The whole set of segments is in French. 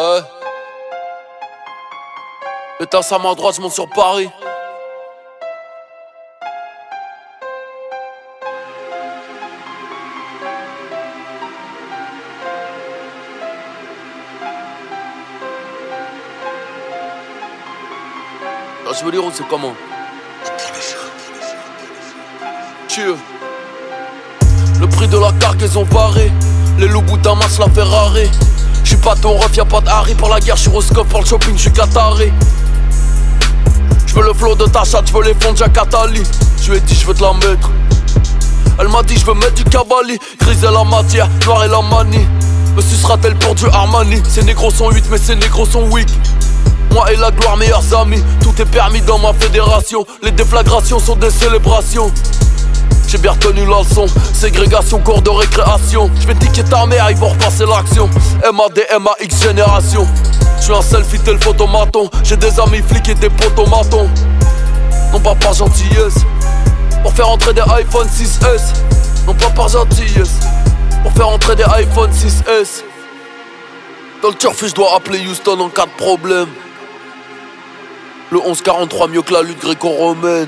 Ouais. Éteins à ma droite, je monte sur Paris. Là, je veux dire, on sait comment. Cheers. Le prix de la cargaison barré. Les loups bouts d'un match, la Ferrari. J'suis pas ton ref, y'a pas de Harry. Pour la guerre, j'suis Roscoe, pour le shopping, j'suis Qatari. J'veux le flow de ta chatte, j'veux les fonds de Jacques Attali. J'lui ai dit j'veux te la mettre. Elle m'a dit j'veux mettre du Cavalli. Grise et la matière, noir et la manie. Me sucera-t-elle pour du Armani? Ces négros sont 8 mais ces négros sont weak. Moi et la gloire, meilleurs amis. Tout est permis dans ma fédération. Les déflagrations sont des célébrations. J'ai bien retenu la leçon. Ségrégation, cours de récréation. J'vais niquer ta mère, ils vont repasser l'action. MAD, MAX génération. J'suis un selfie tel photomaton. J'ai des amis flics et des potomatons. Non pas par gentillesse. Pour faire entrer des iPhone 6S. Non pas par gentillesse. Pour faire entrer des iPhone 6S. Dans le turf, je dois appeler Houston en cas de problème. Le 1143 mieux que la lutte gréco-romaine.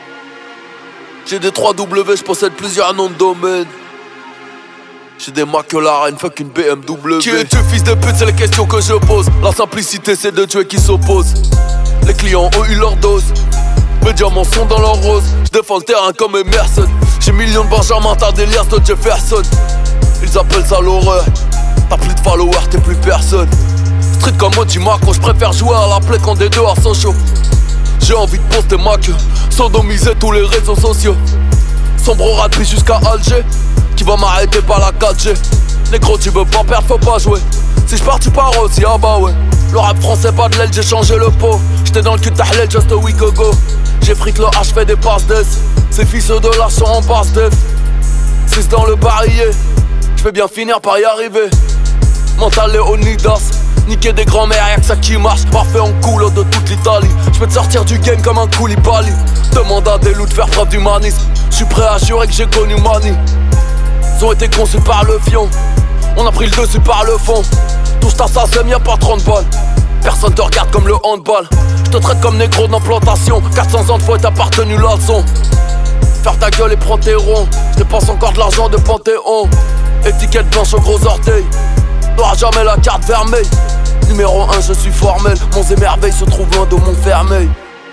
J'ai des 3W, je possède plusieurs noms de domaine. J'ai des McLaren, fuck une BMW. Qui es-tu, fils de pute, c'est les questions que je pose. La simplicité, c'est de tuer qui s'oppose. Les clients ont eu leur dose. Mes diamants sont dans leur rose. Je défends le terrain comme Emerson. J'ai millions de Benjamin, t'as des liasses de Jefferson. Ils appellent ça l'horreur. T'as plus de followers, t'es plus personne. Street comme Moji Macro, j'préfère jouer à la play qu'en des deux à Sochaux. J'ai envie de poster ma queue, sodomiser tous les réseaux sociaux. Sombre rapide jusqu'à Alger, qui va m'arrêter par la 4G. Négro, tu veux pas perdre, faut pas jouer. Si j'pars, tu pars aussi, ah bah ouais. Le rap français, pas de l'aile, j'ai changé le pot. J'étais dans le cul de Tahlel just a week ago. J'ai fric le H, fait des passes d'ess. Ces fils de l'H sont en passe def. 6 dans le barillet, j'vais bien finir par y arriver. Mental Léonidas, niquer des grands-mères, y'a que ça qui marche. Parfait en culo de toute l'Italie. J'peux te sortir du game comme un Koulibaly. Demande à des loups de faire preuve d'humanisme. J'suis prêt à jurer que j'ai connu Mani. Ils ont été conçus par le fion. On a pris le dessus par le fond. Touche ta sasem, y'a pas 30 balles. Personne te regarde comme le handball. J'te traite comme négro d'implantation. 400 ans de fois t'as appartenu la leçon. Faire ta gueule et prends tes ronds. J'dépense encore de l'argent de Panthéon. Étiquette blanche au gros orteil. T'auras jamais la carte vermeille. Numéro 1, je suis formel. Mon émerveil se trouve loin de Montfermeil.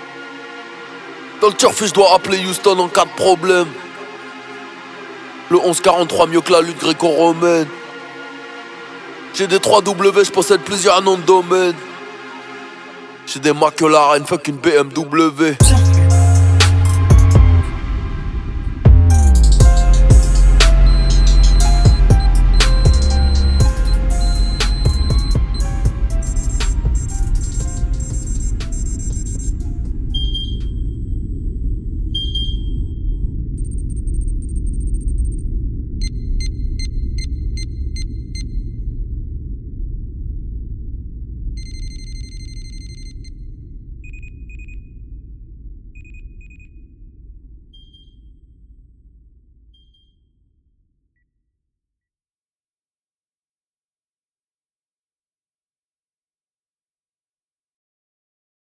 Dans le turf, je dois appeler Houston en cas de problème. Le 1143 mieux que la lutte gréco-romaine. J'ai des 3W, je possède plusieurs noms de domaine. J'ai des McLaren, fuck une BMW.